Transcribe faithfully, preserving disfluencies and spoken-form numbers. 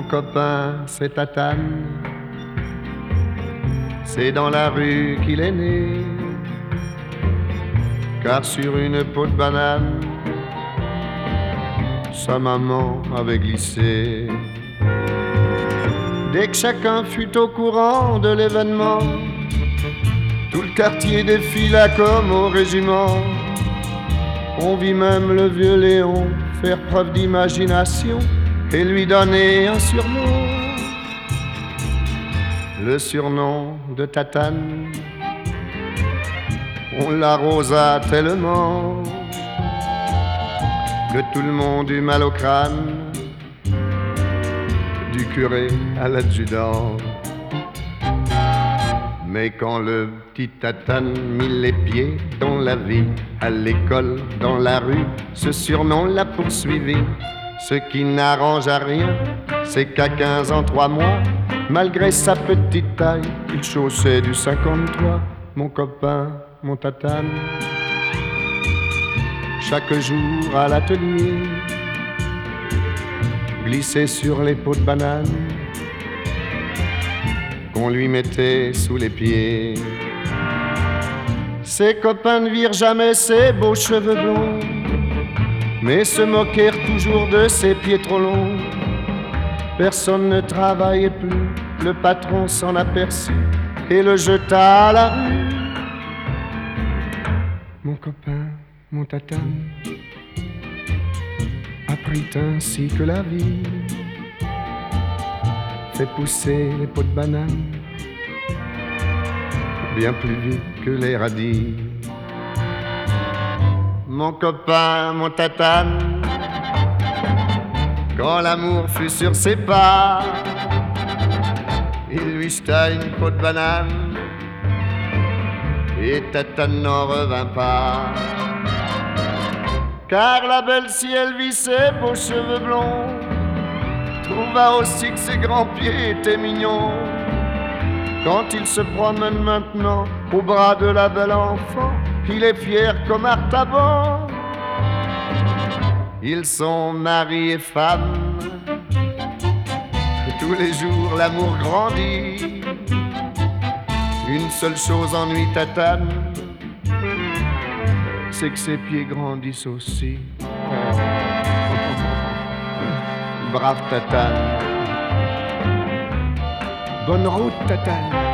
copain, c'est Tatane. C'est dans la rue qu'il est né, car sur une peau de banane, sa maman avait glissé. Dès que chacun fut au courant de l'événement, tout le quartier défila comme au régiment. On vit même le vieux Léon faire preuve d'imagination et lui donner un surnom, le surnom de Tatane. On l'arrosa tellement que tout le monde eut mal au crâne, du curé à l'adjudant. Mais quand le petit Tatane mit les pieds dans la vie, à l'école, dans la rue, ce surnom l'a poursuivi. Ce qui n'arrange à rien, c'est qu'à quinze ans, trois mois, malgré sa petite taille, il chaussait du cinquante-trois. Mon copain, mon Tatane, chaque jour à l'atelier, glissait sur les pots de banane qu'on lui mettait sous les pieds. Ses copains ne virent jamais ses beaux cheveux blonds, mais se moquèrent toujours de ses pieds trop longs. Personne ne travaillait plus, le patron s'en aperçut et le jeta à la rue. Mon copain, mon Tatane, apprit ainsi que la vie fait pousser les pots de banane bien plus vite que les radis. Mon copain, mon Tatane, quand l'amour fut sur ses pas, il lui jeta une peau de banane et Tatane n'en revint pas. Car la belle, si elle vit ses beaux cheveux blonds, trouva aussi que ses grands pieds étaient mignons. Quand il se promène maintenant au bras de la belle enfant, il est fier comme Artaban. Ils sont mari et femme, tous les jours l'amour grandit. Une seule chose ennuie Tatane, c'est que ses pieds grandissent aussi. Brave Tatane, bonne route Tatane.